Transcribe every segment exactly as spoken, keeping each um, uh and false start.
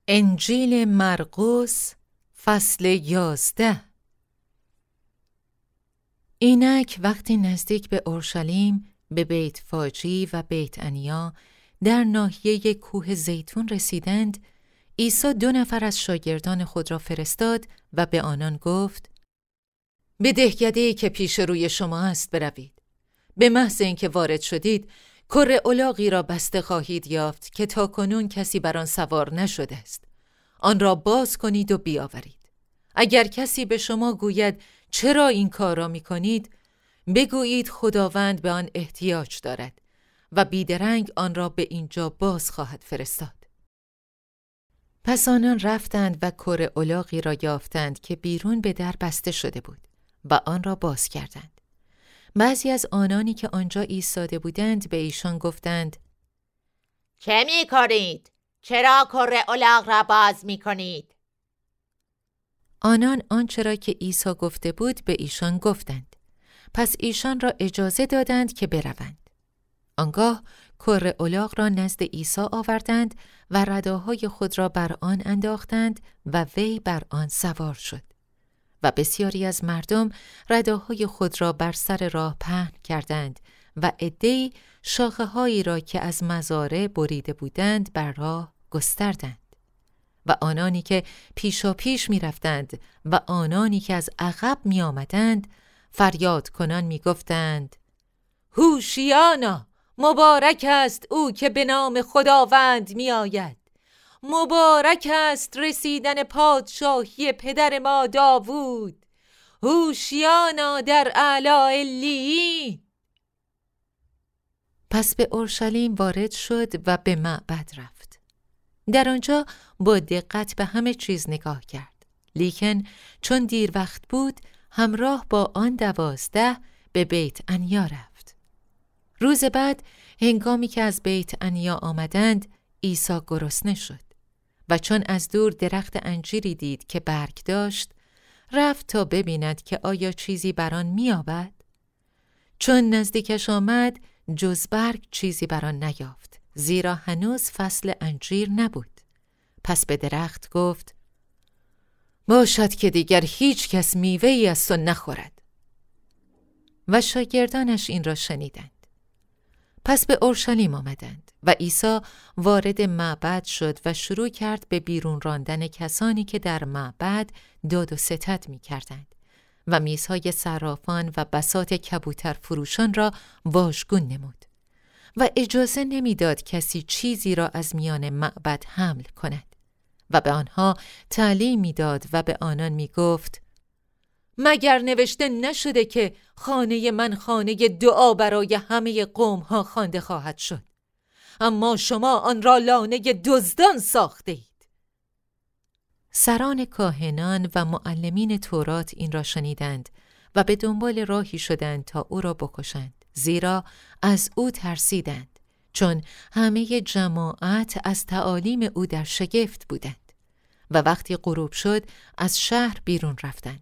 انجیل مرقس فصل یازده. اینک وقتی نزدیک به اورشلیم به بیت فاجی و بیت عنیا در ناحیه کوه زیتون رسیدند، عیسی دو نفر از شاگردان خود را فرستاد و به آنان گفت: به دهکده‌ای که پیش روی شما است بروید. به محض اینکه وارد شدید، کره الاغی را بسته خواهید یافت که تاکنون کسی بر آن سوار نشده است. آن را باز کنید و بیاورید. اگر کسی به شما گوید چرا این کار را می کنید، بگویید خداوند به آن احتیاج دارد و بیدرنگ آن را به اینجا باز خواهد فرستاد. پس آنان رفتند و کره الاغی را یافتند که بیرون به در بسته شده بود و آن را باز کردند. بعضی از آنانی که آنجا ایستاده بودند به ایشان گفتند: چه می کنید؟ چرا کره الاغ را باز می کنید؟ آنان آنچه را که عیسی گفته بود به ایشان گفتند. پس ایشان را اجازه دادند که بروند. آنگاه کره الاغ را نزد عیسی آوردند و رداهای خود را بر آن انداختند و وی بر آن سوار شد. و بسیاری از مردم رداهای خود را بر سر راه پهن کردند و عده‌ای شاخه‌هایی را که از مزارع بریده بودند بر راه گستردند. و آنانی که پیشا پیش می رفتند و آنانی که از عقب می آمدند فریاد کنان می گفتند: هوشیانا، مبارک است او که به نام خداوند می آید. مبارک است رسیدن پادشاهی پدر ما داوود. هوشیانا در اعلی علیین. پس به اورشلیم وارد شد و به معبد رفت. در آنجا با دقت به همه چیز نگاه کرد. لیکن چون دیر وقت بود، همراه با آن دوازده به بیت عنیا رفت. روز بعد هنگامی که از بیت عنیا آمدند، عیسی گرسنه شد و چون از دور درخت انجیری دید که برگ داشت، رفت تا ببیند که آیا چیزی بر آن می‌یابد. چون نزدیکش آمد، جز برگ چیزی بر آن نیافت، زیرا هنوز فصل انجیر نبود. پس به درخت گفت: باشد که دیگر هیچ کس میوه‌ای از تو نخورد. و شاگردانش این را شنیدند. پس به اورشلیم آمدند و عیسی وارد معبد شد و شروع کرد به بیرون راندن کسانی که در معبد داد و ستد می کردند و میزهای صرافان و بساط کبوتر فروشان را واژگون نمود و اجازه نمی داد کسی چیزی را از میان معبد حمل کند و به آنها تعلیم می داد و به آنان می گفت: مگر نوشته نشده که خانه من خانه دعا برای همه قوم ها خوانده خواهد شد؟ اما شما آن را لانه دزدان ساخته اید. سران کاهنان و معلمین تورات این را شنیدند و به دنبال راهی شدند تا او را بکشند، زیرا از او ترسیدند، چون همه جماعت از تعالیم او در شگفت بودند. و وقتی غروب شد از شهر بیرون رفتند.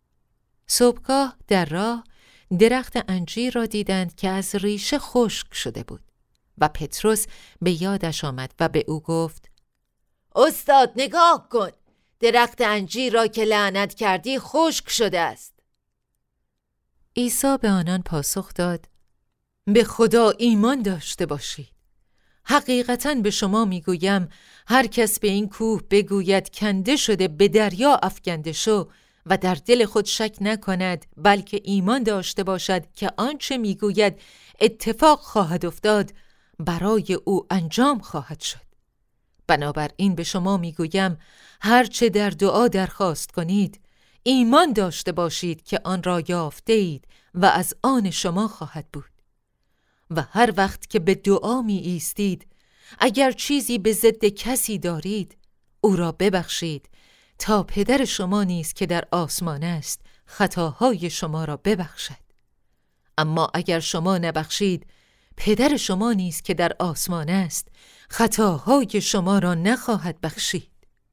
صبحگاه در راه درخت انجیر را دیدند که از ریشه خشک شده بود و پتروس به یادش آمد و به او گفت: استاد نگاه کن، درخت انجیر را که لعنت کردی خشک شده است. عیسی به آنان پاسخ داد: به خدا ایمان داشته باشید. حقیقتاً به شما میگویم هر کس به این کوه بگوید کنده شده به دریا افکنده شو و در دل خود شک نکند، بلکه ایمان داشته باشد که آنچه میگوید اتفاق خواهد افتاد، برای او انجام خواهد شد. بنابراین به شما میگویم هر چه در دعا درخواست کنید، ایمان داشته باشید که آن را یافته اید و از آن شما خواهد بود. و هر وقت که به دعا می ایستید، اگر چیزی به ضد کسی دارید، او را ببخشید، تا پدر شما نیز که در آسمان است خطاهای شما را ببخشد. اما اگر شما نبخشید، پدر شما نیز که در آسمان است خطاهای شما را نخواهد بخشید.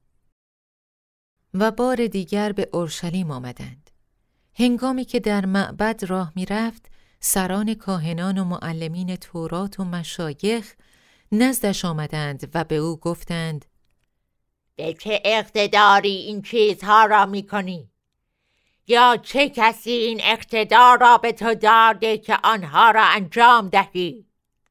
و بار دیگر به اورشلیم آمدند. هنگامی که در معبد راه می رفت، سران کاهنان و معلمین تورات و مشایخ نزدش آمدند و به او گفتند: به چه اقتداری این چیزها را می کنی؟ یا چه کسی این اقتدار را به تو داده که آنها را انجام دهی؟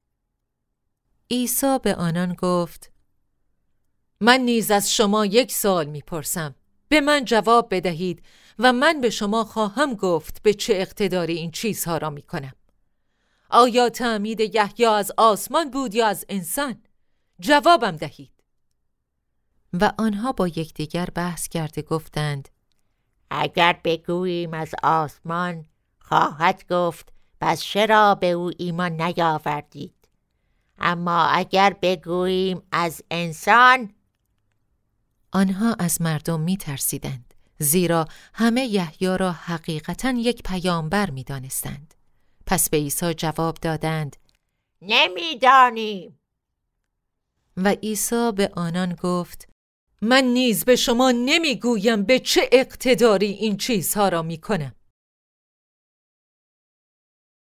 عیسی به آنان گفت: من نیز از شما یک سوال می‌پرسم، به من جواب بدهید و من به شما خواهم گفت به چه اقتداری این چیزها را می‌کنم. آیا تعمید یحیی از آسمان بود یا از انسان؟ جوابم دهید. و آنها با یکدیگر بحث کرده گفتند: اگر بگوییم از آسمان، خواهد گفت پس چرا به او ایمان نیاوردید؟ اما اگر بگوییم از انسان، آنها از مردم می ترسیدند، زیرا همه یحیی را حقیقتاً یک پیامبر می دانستند. پس به عیسی جواب دادند: نمیدانیم. و عیسی به آنان گفت: من نیز به شما نمیگویم به چه اقتداری این چیزها را می کنم.